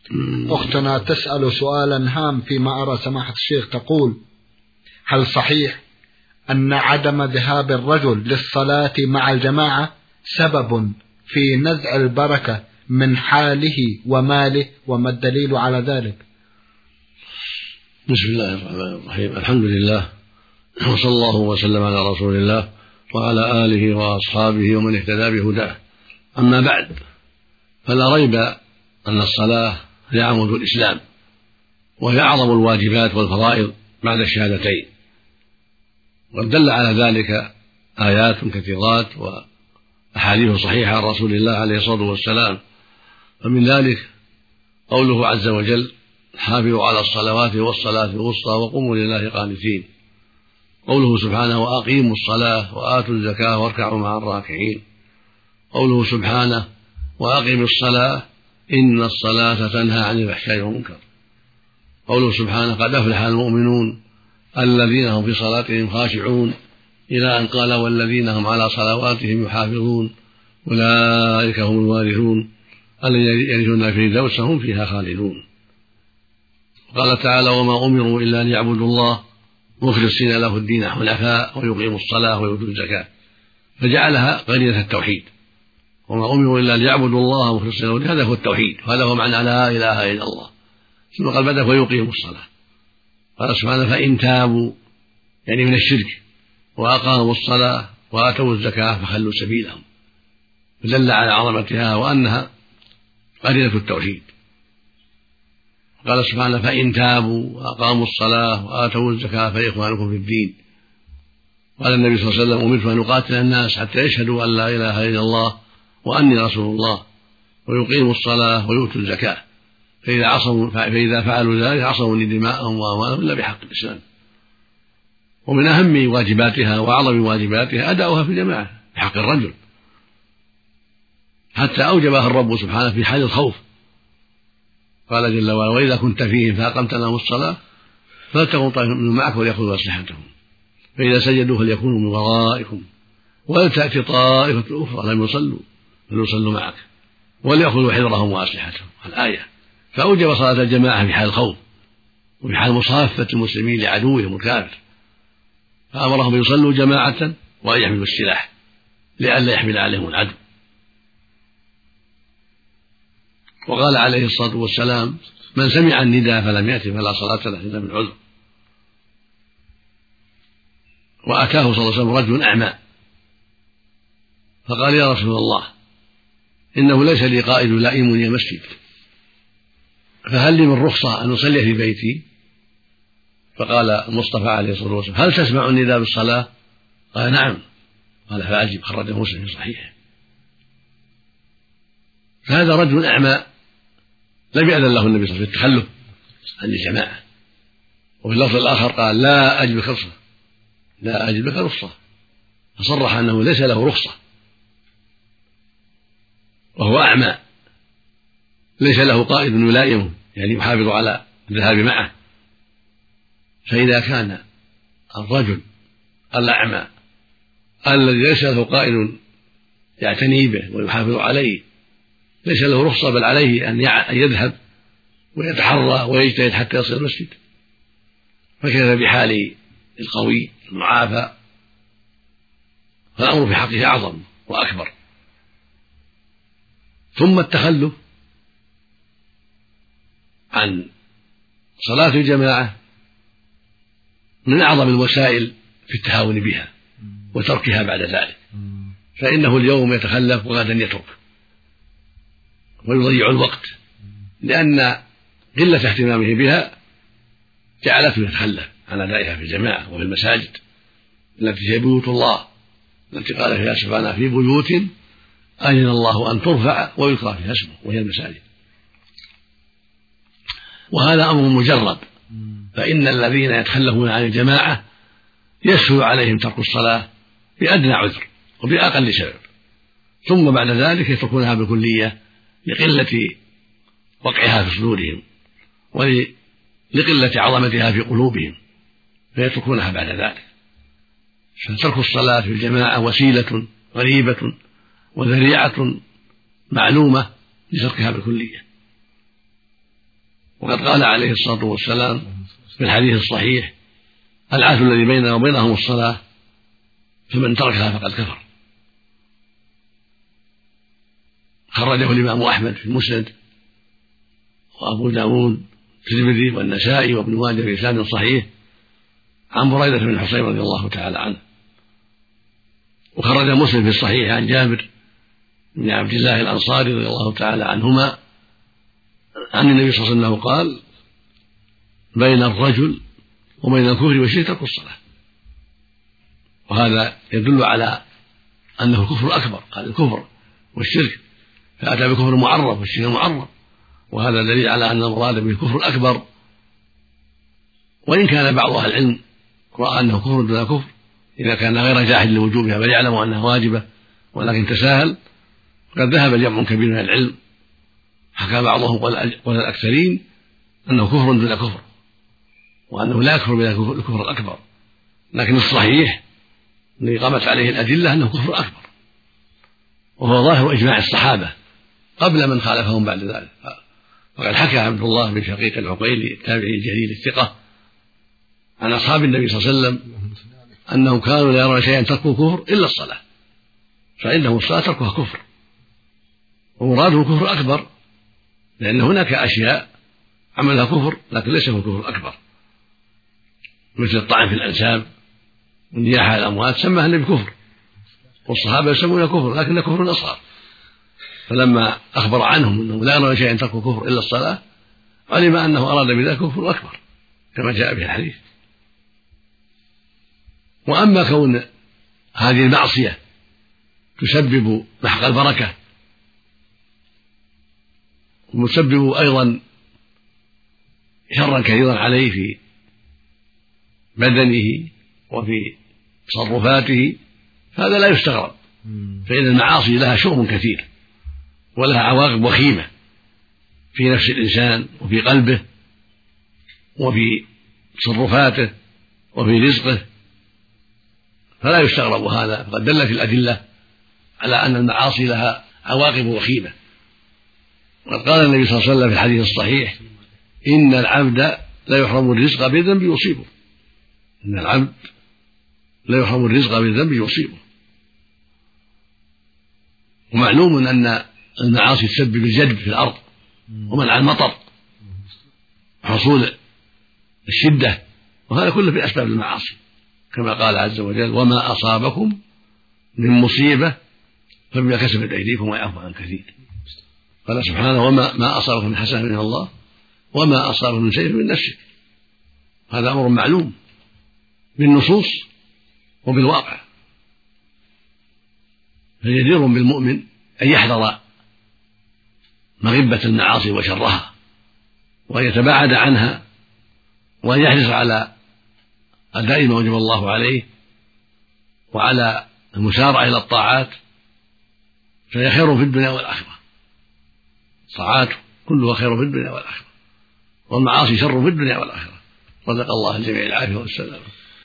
أختنا تسأل سؤالا هام فيما أرى سماحة الشيخ، تقول: هل صحيح أن عدم ذهاب الرجل للصلاة مع الجماعة سبب في نزع البركة من حاله وماله، وما الدليل على ذلك؟ بسم الله الرحمن الرحيم، الحمد لله، وصلى الله وسلم على رسول الله وعلى آله وأصحابه ومن اهتدى بهداه. أما بعد، فلا ريب أن الصلاة هي عمود الإسلام، وهي أعظم الواجبات والفرائض بعد الشهادتين، وقد دل على ذلك آيات كثيرات وأحاديث صحيحة عن رسول الله عليه الصلاة والسلام. فمن ذلك قوله عز وجل: حافظوا على الصلوات والصلاة الوسطى وقوموا لله قانتين. قوله سبحانه: وأقيموا الصلاة وآتوا الزكاة واركعوا مع الراكعين. قوله سبحانه: وأقيموا الصلاة إن الصلاة تنهى عن الفحشاء والمنكر. قوله سبحانه: قد أفلح المؤمنون الذين هم في صلاتهم خاشعون، إلى أن قال: والذين هم على صلواتهم يحافظون أولئك هم الوارثون الذين يرثون الفردوس هم فيها خالدون. قال تعالى: وما أمروا إلا أن يعبدوا الله مخلصين له الدين حنفاء ويقيموا الصلاة ويؤتوا الزكاة، فجعلها قرينة التوحيد. وما أمروا إلا أن يعبدوا الله مخلصين له الدين، هذا هو التوحيد، وهذا هو معنى لا إله إلا الله. ثم قال بدأ: ويقيموا الصلاة. قال سبحانه: فإن تابوا، يعني من الشرك، وأقاموا الصلاة وآتوا الزكاة فخلوا سبيلهم، فدل على عظمتها وأنها قرينة التوحيد. قال سبحانه: فإن تابوا وأقاموا الصلاة وآتوا الزكاة فإخوانكم في الدين. قال النبي صلى الله عليه وسلم: أمرت أن أقاتل الناس حتى يشهدوا أن لا إله إلا الله وأني رسول الله ويقيموا الصلاة ويؤتوا الزكاة، فإذا فعلوا ذلك عصموا دماءهم وأموالهم إلا بحق الإسلام. ومن أهم واجباتها وأعظم واجباتها أداؤها في الجماعة بحق الرجل، حتى أوجبها الرب سبحانه في حال الخوف. قال جل وعلا: وإذا كنت فيهم فأقمت لهم الصلاة فلتكن طائفة منهم معك وليأخذوا أسلحتهم فإذا سجدوا فليكونوا من ورائكم ولتأتي طائفة أخرى لم يصلوا فليصلوا معك وليأخذوا حذرهم وأسلحتهم. الآية. فأوجب صلاة الجماعة في حال الخوف وفي حال مصافة المسلمين لعدوهم الكافر، فأمرهم يصلوا جماعة وأن يحملوا السلاح لئلا يحمل عليهم العدو. وقال عليه الصلاة والسلام: من سمع النداء فلم يأت فلا صلاة له إلا من عذر. وأتاه صلى الله عليه وسلم رجل أعمى فقال: يا رسول الله، إنه ليس لي قائد يلائمني المسجد، فهل لي من رخصة أن أصلي في بيتي؟ فقال المصطفى عليه الصلاة والسلام: هل تسمع النداء بالصلاة؟ قال: نعم. قال: فأجب. خرجه مسلم في صحيحه. فهذا رجل أعمى لم يأذن له النبي صلى الله عليه وسلم في التخلف عن الجماعة. وفي اللفظ الآخر قال: لا أجد لك رخصة، لا أجد لك رخصة، فصرح أنه ليس له رخصة وهو أعمى، ليس له قائد يلائمه يعني يحافظ على الذهاب معه. فإذا كان الرجل الأعمى الذي ليس له قائد يعتني به ويحافظ عليه ليس له رخصة، بل عليه أن يذهب ويتحرى ويجتهد حتى يصل المسجد، فكيف بحال القوي المعافى؟ فالأمر في حقه أعظم وأكبر. ثم التخلف عن صلاة الجماعة من أعظم الوسائل في التهاون بها وتركها بعد ذلك، فإنه اليوم يتخلف وغدا يترك ويضيع الوقت، لأن قلة اهتمامه بها جعلته يتخلف عن أدائها في الجماعة وفي المساجد التي هي بيوت الله، التي قال فيها سبحانه: في بيوت أذن الله أن ترفع ويذكر فيها اسمه، وهي المساجد. وهذا أمر مجرب، فإن الذين يتخلفون عن الجماعة يسهل عليهم ترك الصلاة بأدنى عذر وبأقل سبب، ثم بعد ذلك يتركونها بالكلية لقلة وقعها في صدورهم ولقلة عظمتها في قلوبهم، فيتركونها بعد ذلك. فترك الصلاة في الجماعة وسيلة غريبة وذريعة معلومة لتركها بالكلية. وقد قال عليه الصلاة والسلام في الحديث الصحيح: العهد الذي بيننا وبينهم الصلاة، فمن تركها فقد كفر. خرجه الإمام أحمد في المسند، وأبو داود والترمذي والنسائي وابن ماجه بإسناد صحيح عن بريدة بن الحصيب رضي الله تعالى عنه. وخرج مسلم في الصحيح عن جابر بن عبد الله الأنصاري رضي الله تعالى عنهما عن النبي صلى الله عليه وسلم قال: بين الرجل وبين الكفر والشرك ترك الصلاة. وهذا يدل على أنه الكفر أكبر، قال الكفر والشرك، فأتى بكفر معرف والشرك معرف، وهذا دليل على أن المراد به الكفر الأكبر. وإن كان بعض أهل العلم رأى أنه كفر دون كفر إذا كان غير جاحد لوجوبها بل يعلم أنها واجبة ولكن تساهل، فقد ذهب جمع كبير من العلم، حكى بعضهم قول الأكثرين أنه كفر دون كفر، وأنه لا يكفر بالكفر الأكبر، لكن الصحيح الذي قامت عليه الأدلة أنه كفر أكبر، وهو ظاهر إجماع الصحابة قبل من خالفهم بعد ذلك. وقد حكى عبد الله بن شقيق العقيلي التابعي الجليل الثقة عن أصحاب النبي صلى الله عليه وسلم أنهم كانوا لا يرون شيئا تركوا كفر إلا الصلاة، فإنه الصلاة تركها كفر، ومراده كفر أكبر، لأن هناك أشياء عملها كفر لكن ليس هو كفر أكبر، مثل الطعن في الأنساب والنياحة على الأموات سماها النبي كفر، والصحابة يسمونها كفر لكن كفر أصغر. فلما أخبر عنهم أنهم لا يرون شيئا تركوا كفر إلا الصلاة علم أنه أراد بذلك كفر أكبر كما جاء به الحديث. وأما كون هذه المعصية تسبب محق البركة ومسبب أيضا شرا كثيرا عليه في بدنه وفي تصرفاته، هذا لا يستغرب، فإن المعاصي لها شؤم كثير ولها عواقب وخيمة في نفس الإنسان وفي قلبه وفي تصرفاته وفي رزقه، فلا يستغرب هذا، فقد دلت الأدلة على أن المعاصي لها عواقب وخيمة. وقد قال النبي صلى الله عليه وسلم في الحديث الصحيح: إن العبد لا يحرم الرزق بالذنب يصيبه. إن العبد لا يحرم الرزق بالذنب يصيبه. ومعلوم أن المعاصي تسبب الجدب في الأرض ومنع المطر وحصول الشدة، وهذا كله في أسباب المعاصي، كما قال عز وجل: وما أصابكم من مصيبة فبما كسبت أيديكم ويعفو عن كثير. قال سبحانه: وما أصابكم من حسنة من الله وما أصابكم من سيء من نفسك. هذا أمر معلوم بالنصوص وبالواقع، فجدير بالمؤمن أن يحذر مغبة المعاصي وشرها وأن يتباعد عنها وأن يحرص على أداء ما وجب الله عليه وعلى المسارعة إلى الطاعات، فهي خير في الدنيا والآخرة. الطاعات كلها خير في الدنيا والآخرة، والمعاصي شر في الدنيا والآخرة. رزق الله الجميع العافية والسلامة.